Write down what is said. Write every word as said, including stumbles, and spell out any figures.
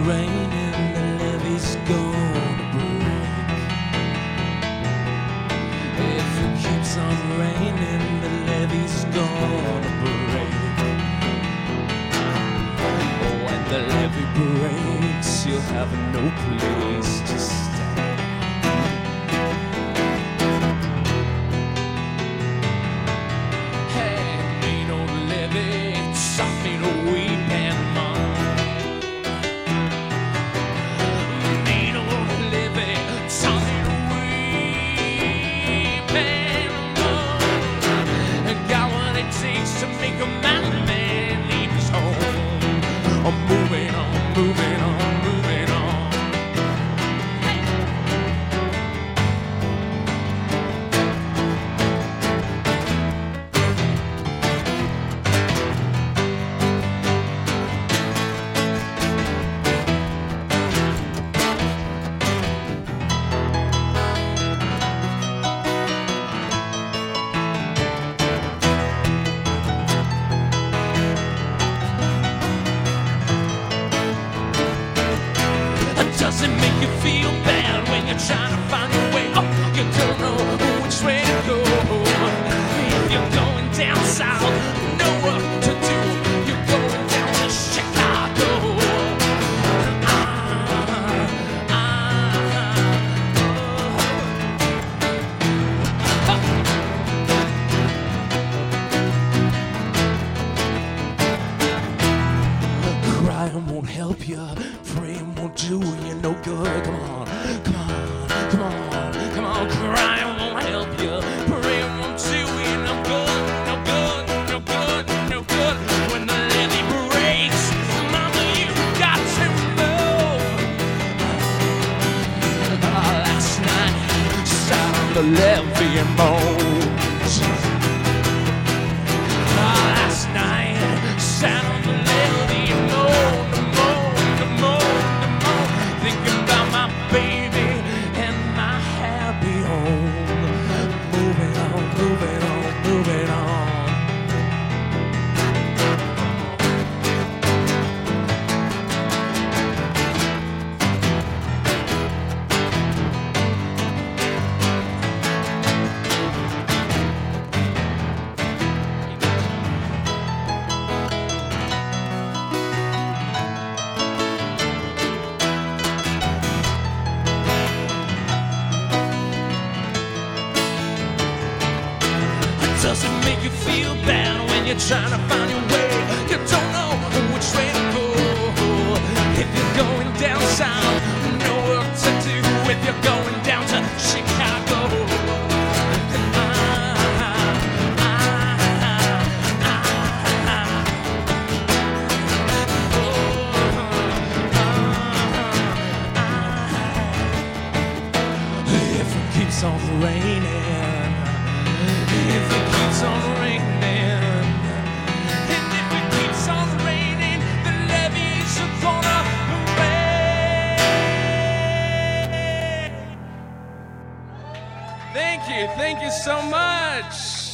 raining, the levee's gonna break. If it keeps on raining, the levee's gonna break. When the levee breaks, you'll have no place to stay. I'm moving on, moving on, moving on. Does it make you feel bad when you're trying to find your way up? You don't know which way to go. If you're going down south, know what to do. You're going down to Chicago. Ah, ah, oh. Crying won't help you. Praying won't do you no good. Come on, come on, come on, come on. Crying won't help you. Praying won't do you no good, no good, no good, no good. When the levee breaks, mama, you got to know. Last night, sat on the levee and moaned. Last night, sat on the levee and moaned. Thinking about my baby and my happy home. Moving on, moving on, moving on. Does it make you feel bad when you're trying to find your way? You don't know which way to go. If you're going down south, know what to do. If you're going down to Chicago. Ah, ah, ah, ah. Oh, if it keeps on raining, if it keeps on raining, and if it keeps on raining, the levees are gonna break. Thank you, thank you so much.